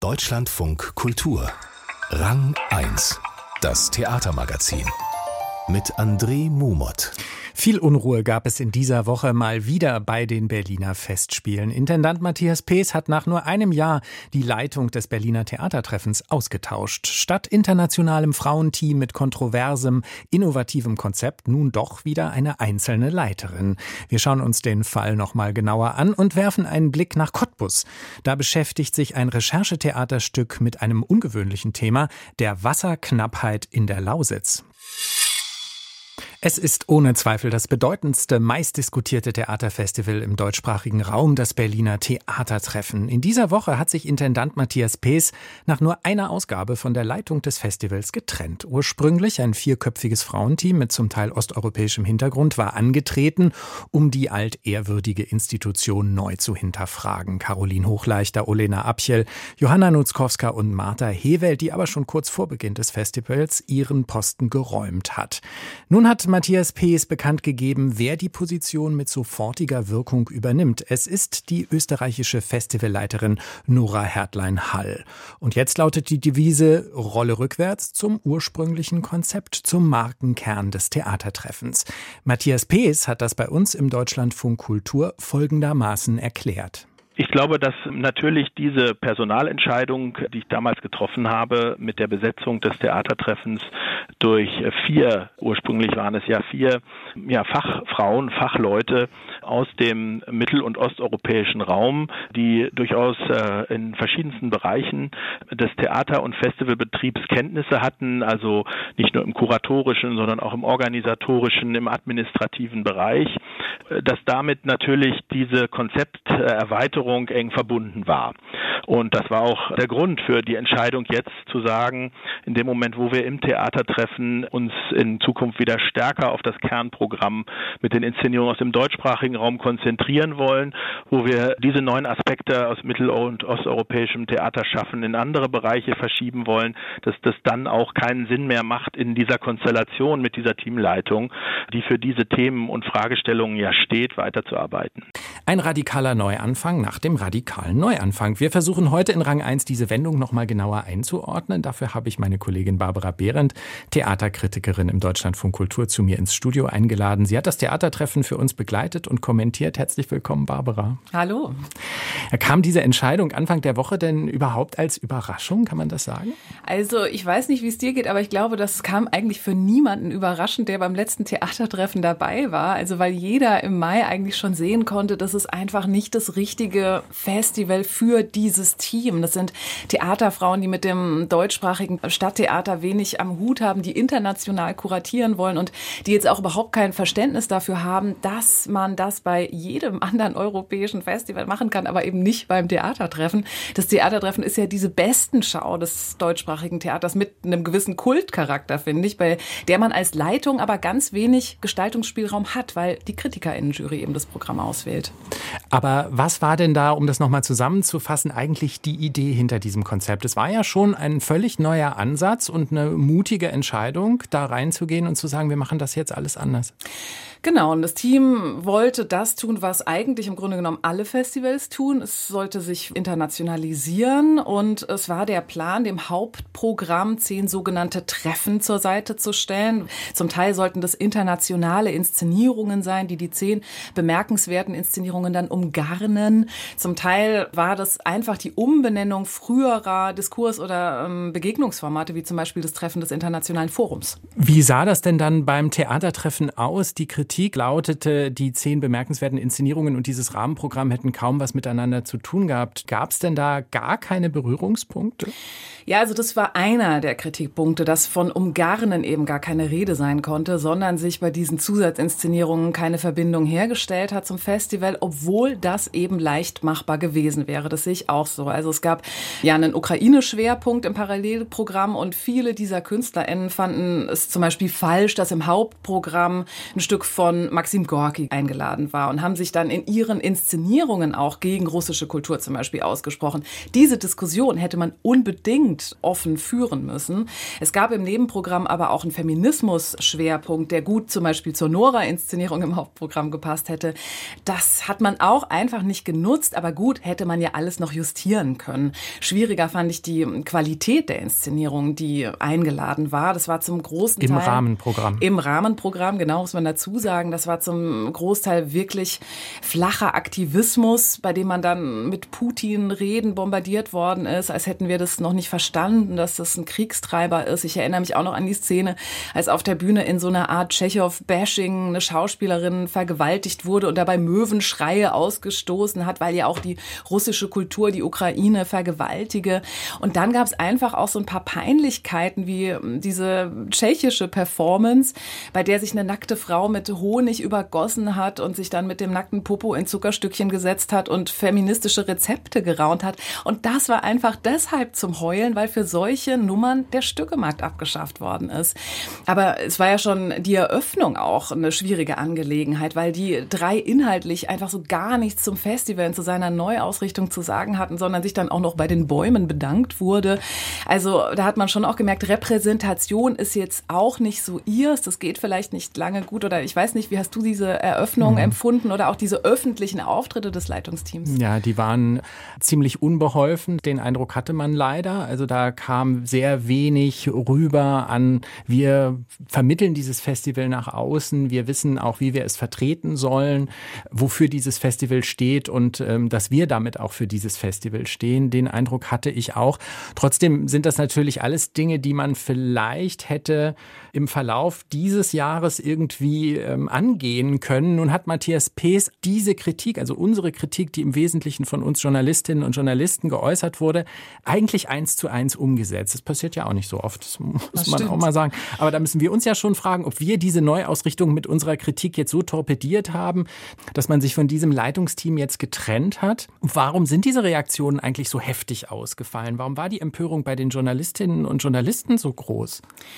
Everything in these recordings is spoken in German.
Deutschlandfunk Kultur. Rang 1. Das Theatermagazin. Mit André Mumot. Viel Unruhe gab es in dieser Woche mal wieder bei den Berliner Festspielen. Intendant Matthias Pees hat nach nur einem Jahr die Leitung des Berliner Theatertreffens ausgetauscht. Statt internationalem Frauenteam mit kontroversem, innovativem Konzept nun doch wieder eine einzelne Leiterin. Wir schauen uns den Fall noch mal genauer an und werfen einen Blick nach Cottbus. Da beschäftigt sich ein Recherchetheaterstück mit einem ungewöhnlichen Thema, der Wasserknappheit in der Lausitz. Es ist ohne Zweifel das bedeutendste, meistdiskutierte Theaterfestival im deutschsprachigen Raum, das Berliner Theatertreffen. In dieser Woche hat sich Intendant Matthias Pees nach nur einer Ausgabe von der Leitung des Festivals getrennt. Ursprünglich ein 4-köpfiges Frauenteam mit zum Teil osteuropäischem Hintergrund war angetreten, um die altehrwürdige Institution neu zu hinterfragen. Caroline Hochleichter, Olena Abchel, Johanna Nutzkowska und Martha Hewelt, die aber schon kurz vor Beginn des Festivals ihren Posten geräumt hat. Nun hat Matthias Pees bekannt gegeben, wer die Position mit sofortiger Wirkung übernimmt. Es ist die österreichische Festivalleiterin Nora Hertlein-Hall. Und jetzt lautet die Devise Rolle rückwärts zum ursprünglichen Konzept, zum Markenkern des Theatertreffens. Matthias Pees hat das bei uns im Deutschlandfunk Kultur folgendermaßen erklärt. Ich glaube, dass natürlich diese Personalentscheidung, die ich damals getroffen habe, mit der Besetzung des Theatertreffens durch 4, ursprünglich waren es ja 4, Fachfrauen, Fachleute aus dem mittel- und osteuropäischen Raum, die durchaus in verschiedensten Bereichen des Theater- und Festivalbetriebs Kenntnisse hatten, also nicht nur im kuratorischen, sondern auch im organisatorischen, im administrativen Bereich, dass damit natürlich diese Konzepterweiterung eng verbunden war. Und das war auch der Grund für die Entscheidung jetzt zu sagen, in dem Moment, wo wir im Theatertreffen uns in Zukunft wieder stärker auf das Kernprogramm mit den Inszenierungen aus dem deutschsprachigen Raum konzentrieren wollen, wo wir diese neuen Aspekte aus mittel- und osteuropäischem Theaterschaffen in andere Bereiche verschieben wollen, dass das dann auch keinen Sinn mehr macht, in dieser Konstellation mit dieser Teamleitung, die für diese Themen und Fragestellungen ja steht, weiterzuarbeiten. Ein radikaler Neuanfang nach dem radikalen Neuanfang. Wir versuchen heute in Rang 1 diese Wendung noch mal genauer einzuordnen. Dafür habe ich meine Kollegin Barbara Behrendt, Theaterkritikerin im Deutschlandfunk Kultur, zu mir ins Studio eingeladen. Sie hat das Theatertreffen für uns begleitet und kommentiert. Herzlich willkommen, Barbara. Hallo. Kam diese Entscheidung Anfang der Woche denn überhaupt als Überraschung, kann man das sagen? Also ich weiß nicht, wie es dir geht, aber ich glaube, das kam eigentlich für niemanden überraschend, der beim letzten Theatertreffen dabei war. Also weil jeder im Mai eigentlich schon sehen konnte, dass es einfach nicht das richtige Festival für dieses Team. Das sind Theaterfrauen, die mit dem deutschsprachigen Stadttheater wenig am Hut haben, die international kuratieren wollen und die jetzt auch überhaupt kein Verständnis dafür haben, dass man das bei jedem anderen europäischen Festival machen kann, aber eben nicht beim Theatertreffen. Das Theatertreffen ist ja diese Bestenschau des deutschsprachigen Theaters mit einem gewissen Kultcharakter, finde ich, bei der man als Leitung aber ganz wenig Gestaltungsspielraum hat, weil die KritikerInnen-Jury eben das Programm auswählt. Aber was war denn da, um das nochmal zusammenzufassen, eigentlich die Idee hinter diesem Konzept? Es war ja schon ein völlig neuer Ansatz und eine mutige Entscheidung, da reinzugehen und zu sagen, wir machen das jetzt alles anders. Genau, und das Team wollte das tun, was eigentlich im Grunde genommen alle Festivals tun. Es sollte sich internationalisieren und es war der Plan, dem Hauptprogramm 10 sogenannte Treffen zur Seite zu stellen. Zum Teil sollten das internationale Inszenierungen sein, die 10 bemerkenswerten Inszenierungen dann umgarnen. Zum Teil war das einfach die Umbenennung früherer Diskurs- oder Begegnungsformate, wie zum Beispiel das Treffen des Internationalen Forums. Wie sah das denn dann beim Theatertreffen aus? Die Kritik lautete, die 10 bemerkenswerten Inszenierungen und dieses Rahmenprogramm hätten kaum was miteinander zu tun gehabt. Gab es denn da gar keine Berührungspunkte? Ja, also das war einer der Kritikpunkte, dass von Umgarnen eben gar keine Rede sein konnte, sondern sich bei diesen Zusatzinszenierungen keine Verbindung hergestellt hat zum Festival, obwohl das eben leicht machbar gewesen wäre. Das sehe ich auch so. Also es gab ja einen Ukraine-Schwerpunkt im Parallelprogramm und viele dieser KünstlerInnen fanden es zum Beispiel falsch, dass im Hauptprogramm ein Stück von Maxim Gorki eingeladen war und haben sich dann in ihren Inszenierungen auch gegen russische Kultur zum Beispiel ausgesprochen. Diese Diskussion hätte man unbedingt unbedingt offen führen müssen. Es gab im Nebenprogramm aber auch einen Feminismus-Schwerpunkt, der gut zum Beispiel zur Nora-Inszenierung im Hauptprogramm gepasst hätte. Das hat man auch einfach nicht genutzt, aber gut, hätte man ja alles noch justieren können. Schwieriger fand ich die Qualität der Inszenierung, die eingeladen war. Das war zum großen Teil... Im Rahmenprogramm, genau, muss man dazu sagen. Das war zum Großteil wirklich flacher Aktivismus, bei dem man dann mit Putin Reden bombardiert worden ist, als hätten wir das noch nicht verstanden, dass das ein Kriegstreiber ist. Ich erinnere mich auch noch an die Szene, als auf der Bühne in so einer Art Tschechow-Bashing eine Schauspielerin vergewaltigt wurde und dabei Möwenschreie ausgestoßen hat, weil ja auch die russische Kultur die Ukraine vergewaltige. Und dann gab es einfach auch so ein paar Peinlichkeiten, wie diese tschechische Performance, bei der sich eine nackte Frau mit Honig übergossen hat und sich dann mit dem nackten Popo in Zuckerstückchen gesetzt hat und feministische Rezepte geraunt hat. Und das war einfach deshalb zum Heulen, weil für solche Nummern der Stückemarkt abgeschafft worden ist. Aber es war ja schon die Eröffnung auch eine schwierige Angelegenheit, weil die 3 inhaltlich einfach so gar nichts zum Festival und zu seiner Neuausrichtung zu sagen hatten, sondern sich dann auch noch bei den Bäumen bedankt wurde. Also da hat man schon auch gemerkt, Repräsentation ist jetzt auch nicht so ihrs. Das geht vielleicht nicht lange gut oder ich weiß nicht, wie hast du diese Eröffnung empfunden oder auch diese öffentlichen Auftritte des Leitungsteams? Ja, die waren ziemlich unbeholfen. Den Eindruck hatte man leider. Also da kam sehr wenig rüber an, wir vermitteln dieses Festival nach außen. Wir wissen auch, wie wir es vertreten sollen, wofür dieses Festival steht und dass wir damit auch für dieses Festival stehen. Den Eindruck hatte ich auch. Trotzdem sind das natürlich alles Dinge, die man vielleicht hätte im Verlauf dieses Jahres irgendwie angehen können. Nun hat Matthias Pees diese Kritik, also unsere Kritik, die im Wesentlichen von uns Journalistinnen und Journalisten geäußert wurde, eigentlich 1:1 umgesetzt. Das passiert ja auch nicht so oft, das muss man auch mal sagen. Aber da müssen wir uns ja schon fragen, ob wir diese Neuausrichtung mit unserer Kritik jetzt so torpediert haben, dass man sich von diesem Leitungsteam jetzt getrennt hat. Warum sind diese Reaktionen eigentlich so heftig ausgefallen? Warum war die Empörung bei den Journalistinnen und Journalisten so groß?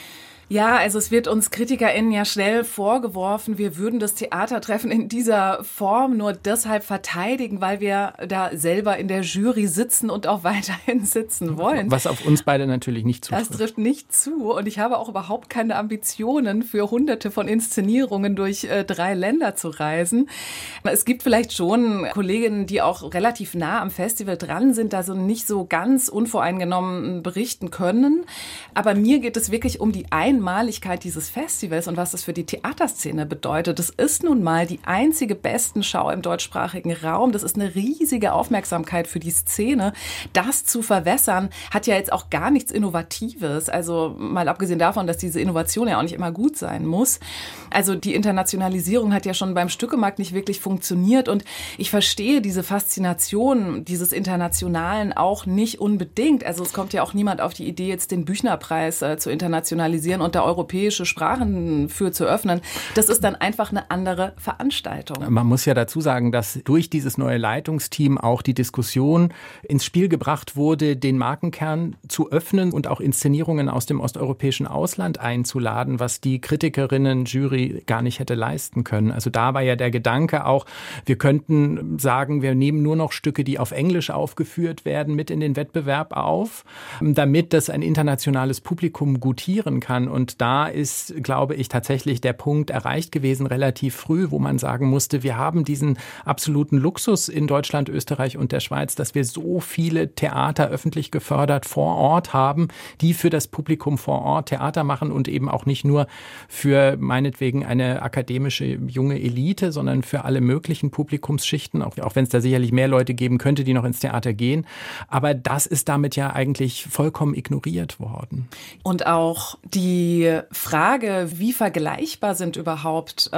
Ja, also es wird uns KritikerInnen ja schnell vorgeworfen, wir würden das Theatertreffen in dieser Form nur deshalb verteidigen, weil wir da selber in der Jury sitzen und auch weiterhin sitzen wollen. Was auf uns beide natürlich nicht zutrifft. Das trifft nicht zu und ich habe auch überhaupt keine Ambitionen, für Hunderte von Inszenierungen durch 3 Länder zu reisen. Es gibt vielleicht schon Kolleginnen, die auch relativ nah am Festival dran sind, da so nicht so ganz unvoreingenommen berichten können. Aber mir geht es wirklich um die Einmaligkeit dieses Festivals und was das für die Theaterszene bedeutet. Das ist nun mal die einzige Bestenschau im deutschsprachigen Raum. Das ist eine riesige Aufmerksamkeit für die Szene. Das zu verwässern, hat ja jetzt auch gar nichts Innovatives. Also mal abgesehen davon, dass diese Innovation ja auch nicht immer gut sein muss. Also die Internationalisierung hat ja schon beim Stückemarkt nicht wirklich funktioniert und ich verstehe diese Faszination dieses Internationalen auch nicht unbedingt. Also es kommt ja auch niemand auf die Idee, jetzt den Büchner-Preis zu internationalisieren und da europäische Sprachen für zu öffnen. Das ist dann einfach eine andere Veranstaltung. Man muss ja dazu sagen, dass durch dieses neue Leitungsteam auch die Diskussion ins Spiel gebracht wurde, den Markenkern zu öffnen und auch Inszenierungen aus dem osteuropäischen Ausland einzuladen, was die Kritikerinnen-Jury gar nicht hätte leisten können. Also da war ja der Gedanke auch, wir könnten sagen, wir nehmen nur noch Stücke, die auf Englisch aufgeführt werden, mit in den Wettbewerb auf, damit das ein internationales Publikum gutieren kann. Und da ist, glaube ich, tatsächlich der Punkt erreicht gewesen, relativ früh, wo man sagen musste, wir haben diesen absoluten Luxus in Deutschland, Österreich und der Schweiz, dass wir so viele Theater öffentlich gefördert vor Ort haben, die für das Publikum vor Ort Theater machen und eben auch nicht nur für meinetwegen eine akademische junge Elite, sondern für alle möglichen Publikumsschichten, auch wenn es da sicherlich mehr Leute geben könnte, die noch ins Theater gehen. Aber das ist damit ja eigentlich vollkommen ignoriert worden. Und auch die Frage, wie vergleichbar sind überhaupt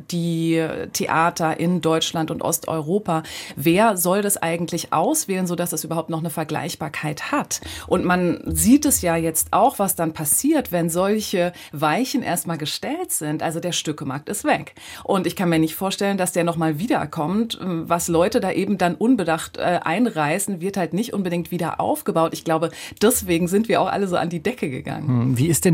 die Theater in Deutschland und Osteuropa? Wer soll das eigentlich auswählen, sodass es überhaupt noch eine Vergleichbarkeit hat? Und man sieht es ja jetzt auch, was dann passiert, wenn solche Weichen erstmal gestellt sind. Also der Stückemarkt ist weg. Und ich kann mir nicht vorstellen, dass der nochmal wiederkommt. Was Leute da eben dann unbedacht einreißen, wird halt nicht unbedingt wieder aufgebaut. Ich glaube, deswegen sind wir auch alle so an die Decke gegangen. Wie ist denn diese Entscheidung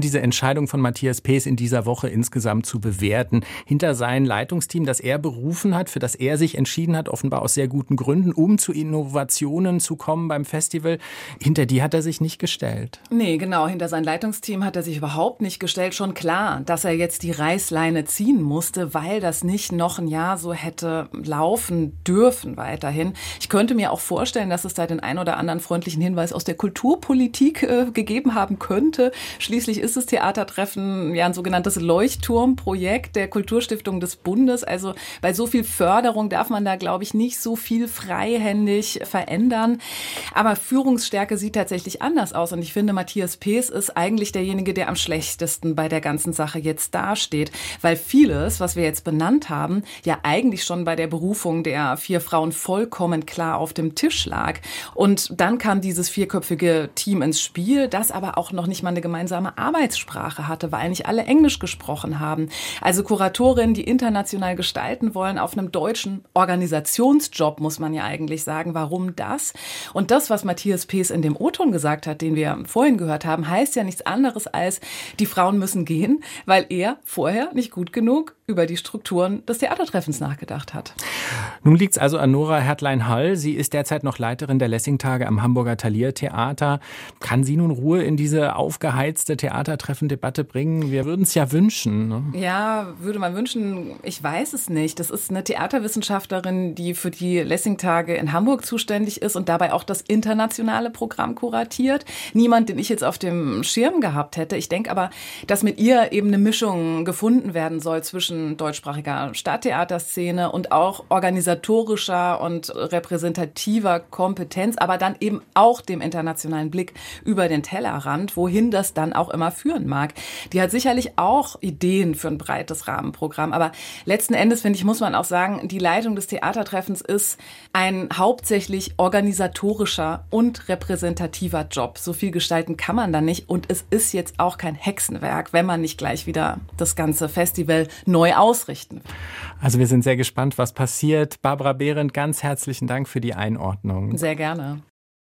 Entscheidung von Matthias Pees in dieser Woche insgesamt zu bewerten? Hinter sein Leitungsteam, das er berufen hat, für das er sich entschieden hat, offenbar aus sehr guten Gründen, um zu Innovationen zu kommen beim Festival, hinter die hat er sich nicht gestellt. Nee, genau, hinter sein Leitungsteam hat er sich überhaupt nicht gestellt. Schon klar, dass er jetzt die Reißleine ziehen musste, weil das nicht noch ein Jahr so hätte laufen dürfen weiterhin. Ich könnte mir auch vorstellen, dass es da den ein oder anderen freundlichen Hinweis aus der Kulturpolitik gegeben haben könnte. Schließlich ist das Theatertreffen ja ein sogenanntes Leuchtturmprojekt der Kulturstiftung des Bundes. Also bei so viel Förderung darf man da, glaube ich, nicht so viel freihändig verändern. Aber Führungsstärke sieht tatsächlich anders aus. Und ich finde, Matthias Pees ist eigentlich derjenige, der am schlechtesten bei der ganzen Sache jetzt dasteht. Weil vieles, was wir jetzt benannt haben, ja eigentlich schon bei der Berufung der 4 Frauen vollkommen klar auf dem Tisch lag. Und dann kam dieses 4-köpfige Team ins Spiel, das aber auch noch nicht mal eine gemeinsame Arbeitssprache hatte, weil nicht alle Englisch gesprochen haben. Also Kuratorinnen, die international gestalten wollen, auf einem deutschen Organisationsjob, muss man ja eigentlich sagen. Warum das? Und das, was Matthias Pees in dem O-Ton gesagt hat, den wir vorhin gehört haben, heißt ja nichts anderes als, die Frauen müssen gehen, weil er vorher nicht gut genug über die Strukturen des Theatertreffens nachgedacht hat. Nun liegt es also an Nora Hertlein-Hall. Sie ist derzeit noch Leiterin der Lessing-Tage am Hamburger Thalia-Theater. Kann sie nun Ruhe in diese aufgeheizte Theatertreffen-Debatte bringen? Wir würden es ja wünschen. Ne? Ja, würde man wünschen. Ich weiß es nicht. Das ist eine Theaterwissenschaftlerin, die für die Lessing-Tage in Hamburg zuständig ist und dabei auch das internationale Programm kuratiert. Niemand, den ich jetzt auf dem Schirm gehabt hätte. Ich denke aber, dass mit ihr eben eine Mischung gefunden werden soll zwischen deutschsprachiger Stadttheaterszene und auch organisatorischer und repräsentativer Kompetenz, aber dann eben auch dem internationalen Blick über den Tellerrand, wohin das dann auch immer führen mag. Die hat sicherlich auch Ideen für ein breites Rahmenprogramm, aber letzten Endes, finde ich, muss man auch sagen, die Leitung des Theatertreffens ist ein hauptsächlich organisatorischer und repräsentativer Job. So viel gestalten kann man da nicht und es ist jetzt auch kein Hexenwerk, wenn man nicht gleich wieder das ganze Festival neu ausrichten. Also wir sind sehr gespannt, was passiert. Barbara Behrendt, ganz herzlichen Dank für die Einordnung. Sehr gerne.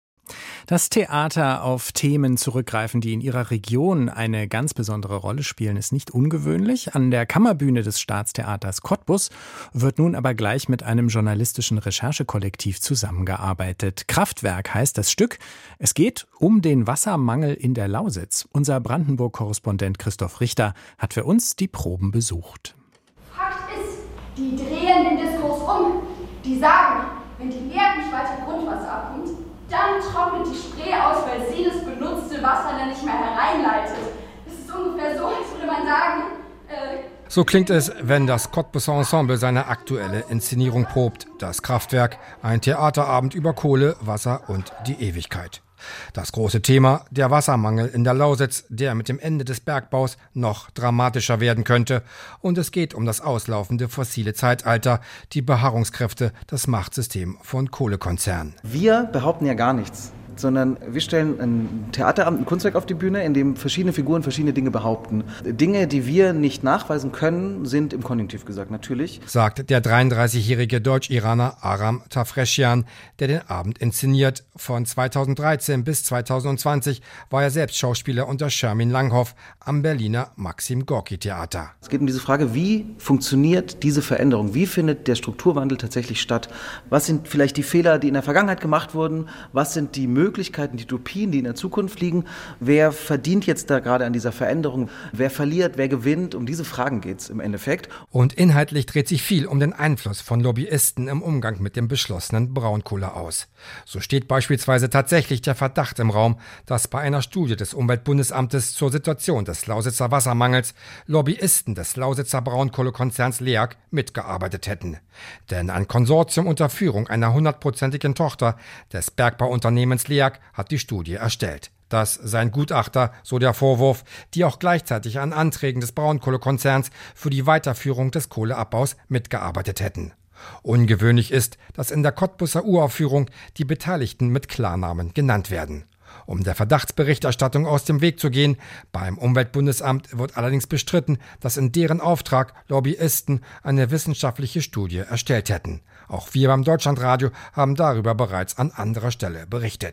Das Theater auf Themen zurückgreifen, die in ihrer Region eine ganz besondere Rolle spielen, ist nicht ungewöhnlich. An der Kammerbühne des Staatstheaters Cottbus wird nun aber gleich mit einem journalistischen Recherchekollektiv zusammengearbeitet. Kraftwerk heißt das Stück. Es geht um den Wassermangel in der Lausitz. Unser Brandenburg-Korrespondent Christoph Richter hat für uns die Proben besucht. Fakt ist, die drehen den Diskurs um. Die sagen, wenn die Erde nicht weiter Grundwasser abnimmt, dann trocknet die Spree aus, weil sie das benutzte Wasser dann nicht mehr hereinleitet. Es ist ungefähr so, als würde man sagen... So klingt es, wenn das Cottbuser Ensemble seine aktuelle Inszenierung probt. Das Kraftwerk, ein Theaterabend über Kohle, Wasser und die Ewigkeit. Das große Thema, der Wassermangel in der Lausitz, der mit dem Ende des Bergbaus noch dramatischer werden könnte. Und es geht um das auslaufende fossile Zeitalter, die Beharrungskräfte, das Machtsystem von Kohlekonzernen. Wir behaupten ja gar nichts, sondern wir stellen ein Theaterabend, ein Kunstwerk auf die Bühne, in dem verschiedene Figuren verschiedene Dinge behaupten. Dinge, die wir nicht nachweisen können, sind im Konjunktiv gesagt, natürlich. Sagt der 33-jährige Deutsch-Iraner Aram Tafreschian, der den Abend inszeniert. Von 2013 bis 2020 war er selbst Schauspieler unter Schermin Langhoff am Berliner Maxim-Gorki-Theater. Es geht um diese Frage, wie funktioniert diese Veränderung? Wie findet der Strukturwandel tatsächlich statt? Was sind vielleicht die Fehler, die in der Vergangenheit gemacht wurden? Was sind die Möglichkeiten, die Utopien, die in der Zukunft liegen? Wer verdient jetzt da gerade an dieser Veränderung? Wer verliert, wer gewinnt? Um diese Fragen geht es im Endeffekt. Und inhaltlich dreht sich viel um den Einfluss von Lobbyisten im Umgang mit dem beschlossenen Braunkohle aus. So steht beispielsweise tatsächlich der Verdacht im Raum, dass bei einer Studie des Umweltbundesamtes zur Situation des Lausitzer Wassermangels Lobbyisten des Lausitzer Braunkohlekonzerns LEAG mitgearbeitet hätten. Denn ein Konsortium unter Führung einer 100%igen Tochter des Bergbauunternehmens LEAG hat die Studie erstellt. Das seien Gutachter, so der Vorwurf, die auch gleichzeitig an Anträgen des Braunkohlekonzerns für die Weiterführung des Kohleabbaus mitgearbeitet hätten. Ungewöhnlich ist, dass in der Cottbuser Uraufführung die Beteiligten mit Klarnamen genannt werden. Um der Verdachtsberichterstattung aus dem Weg zu gehen, beim Umweltbundesamt wird allerdings bestritten, dass in deren Auftrag Lobbyisten eine wissenschaftliche Studie erstellt hätten. Auch wir beim Deutschlandradio haben darüber bereits an anderer Stelle berichtet.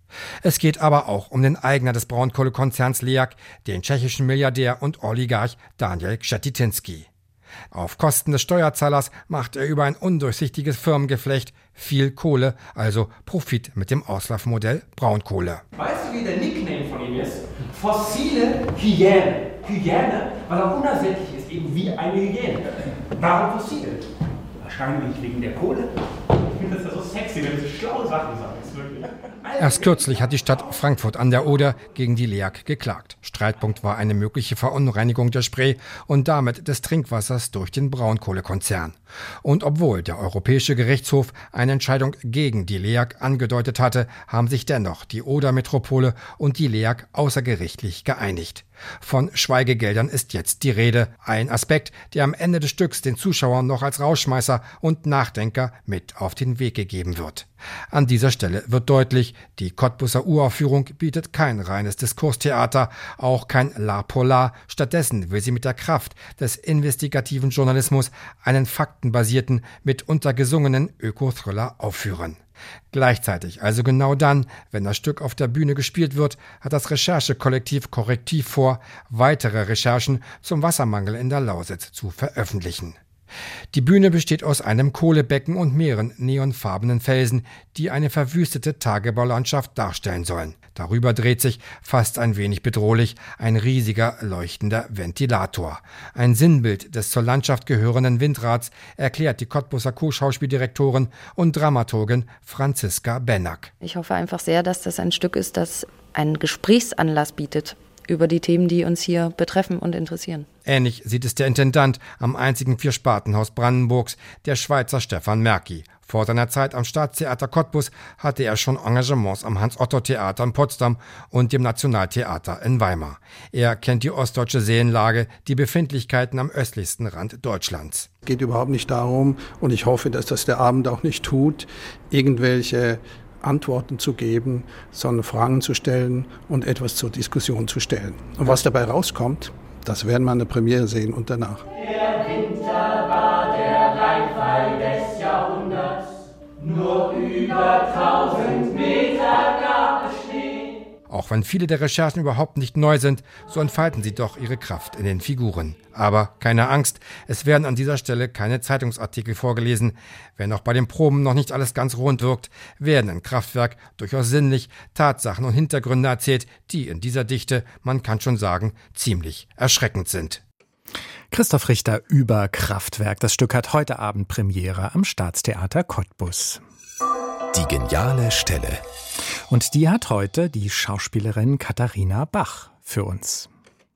Es geht aber auch um den Eigner des Braunkohlekonzerns LEAG, den tschechischen Milliardär und Oligarch Daniel Křetínský. Auf Kosten des Steuerzahlers macht er über ein undurchsichtiges Firmengeflecht viel Kohle, also Profit mit dem Auslaufmodell Braunkohle. Weißt du, wie der Nickname von ihm ist? Fossile Hyäne. Hyäne, weil er unersättlich ist, eben wie eine Hyäne. Warum fossil? Wahrscheinlich wegen der Kohle. Ich finde das ja so sexy, wenn du so schlaue Sachen sagst, wirklich. Erst kürzlich hat die Stadt Frankfurt an der Oder gegen die LEAG geklagt. Streitpunkt war eine mögliche Verunreinigung der Spree und damit des Trinkwassers durch den Braunkohlekonzern. Und obwohl der Europäische Gerichtshof eine Entscheidung gegen die LEAG angedeutet hatte, haben sich dennoch die Oder-Metropole und die LEAG außergerichtlich geeinigt. Von Schweigegeldern ist jetzt die Rede. Ein Aspekt, der am Ende des Stücks den Zuschauern noch als Rausschmeißer und Nachdenker mit auf den Weg gegeben wird. An dieser Stelle wird deutlich, die Cottbuser Uraufführung bietet kein reines Diskurstheater, auch kein La Polar. Stattdessen will sie mit der Kraft des investigativen Journalismus einen faktenbasierten, mitunter gesungenen Öko-Thriller aufführen. Gleichzeitig, also genau dann, wenn das Stück auf der Bühne gespielt wird, hat das Recherchekollektiv Korrektiv vor, weitere Recherchen zum Wassermangel in der Lausitz zu veröffentlichen. Die Bühne besteht aus einem Kohlebecken und mehreren neonfarbenen Felsen, die eine verwüstete Tagebaulandschaft darstellen sollen. Darüber dreht sich, fast ein wenig bedrohlich, ein riesiger leuchtender Ventilator. Ein Sinnbild des zur Landschaft gehörenden Windrads, erklärt die Cottbuser Co-Schauspieldirektorin und Dramaturgin Franziska Bennack. Ich hoffe einfach sehr, dass das ein Stück ist, das einen Gesprächsanlass bietet über die Themen, die uns hier betreffen und interessieren. Ähnlich sieht es der Intendant am einzigen Vierspartenhaus Brandenburgs, der Schweizer Stefan Merki. Vor seiner Zeit am Staatstheater Cottbus hatte er schon Engagements am Hans-Otto-Theater in Potsdam und dem Nationaltheater in Weimar. Er kennt die ostdeutsche Seenlage, die Befindlichkeiten am östlichsten Rand Deutschlands. Es geht überhaupt nicht darum, und ich hoffe, dass das der Abend auch nicht tut, irgendwelche Antworten zu geben, sondern Fragen zu stellen und etwas zur Diskussion zu stellen. Und was dabei rauskommt, das werden wir an der Premiere sehen und danach. Der Winter war der Reinfall des Jahrhunderts, nur über 1000 Meter gab es Schnee. Auch wenn viele der Recherchen überhaupt nicht neu sind, so entfalten sie doch ihre Kraft in den Figuren. Aber keine Angst, es werden an dieser Stelle keine Zeitungsartikel vorgelesen. Wenn auch bei den Proben noch nicht alles ganz rund wirkt, werden in Kraftwerk durchaus sinnlich Tatsachen und Hintergründe erzählt, die in dieser Dichte, man kann schon sagen, ziemlich erschreckend sind. Christoph Richter über Kraftwerk. Das Stück hat heute Abend Premiere am Staatstheater Cottbus. Die geniale Stelle. Und die hat heute die Schauspielerin Katharina Bach für uns.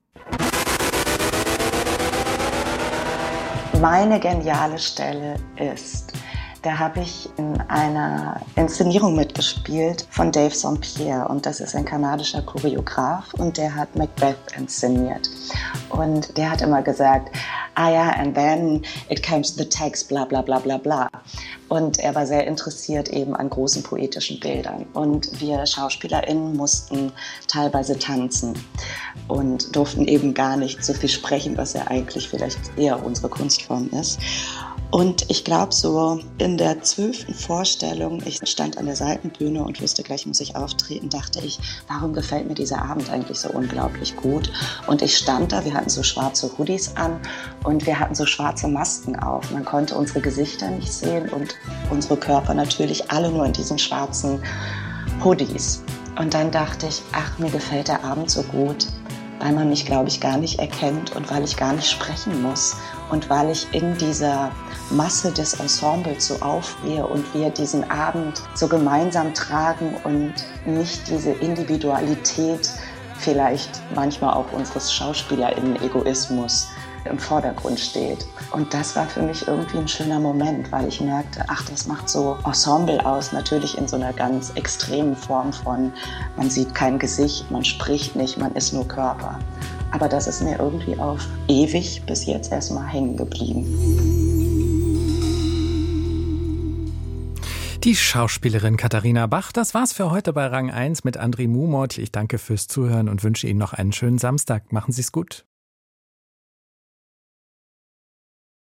Meine geniale Stelle ist, da habe ich in einer Inszenierung mitgespielt von Dave St. Pierre und das ist ein kanadischer Choreograf und der hat Macbeth inszeniert. Und der hat immer gesagt, and then it comes the text, bla bla bla bla bla. Und er war sehr interessiert eben an großen poetischen Bildern. Und wir SchauspielerInnen mussten teilweise tanzen und durften eben gar nicht so viel sprechen, was ja eigentlich vielleicht eher unsere Kunstform ist. Und ich glaube, so in der 12. Vorstellung, ich stand an der Seitenbühne und wusste, gleich muss ich auftreten, dachte ich, warum gefällt mir dieser Abend eigentlich so unglaublich gut? Und ich stand da, wir hatten so schwarze Hoodies an und wir hatten so schwarze Masken auf. Man konnte unsere Gesichter nicht sehen und unsere Körper natürlich alle nur in diesen schwarzen Hoodies. Und dann dachte ich, mir gefällt der Abend so gut, weil man mich, glaube ich, gar nicht erkennt und weil ich gar nicht sprechen muss und weil ich in dieser Masse des Ensembles so aufgehe und wir diesen Abend so gemeinsam tragen und nicht diese Individualität, vielleicht manchmal auch unseres SchauspielerInnen-Egoismus im Vordergrund steht. Und das war für mich irgendwie ein schöner Moment, weil ich merkte, das macht so Ensemble aus, natürlich in so einer ganz extremen Form von, man sieht kein Gesicht, man spricht nicht, man ist nur Körper. Aber das ist mir irgendwie auf ewig bis jetzt erstmal hängen geblieben. Die Schauspielerin Katharina Bach, das war's für heute bei Rang 1 mit André Mumot. Ich danke fürs Zuhören und wünsche Ihnen noch einen schönen Samstag. Machen Sie's gut.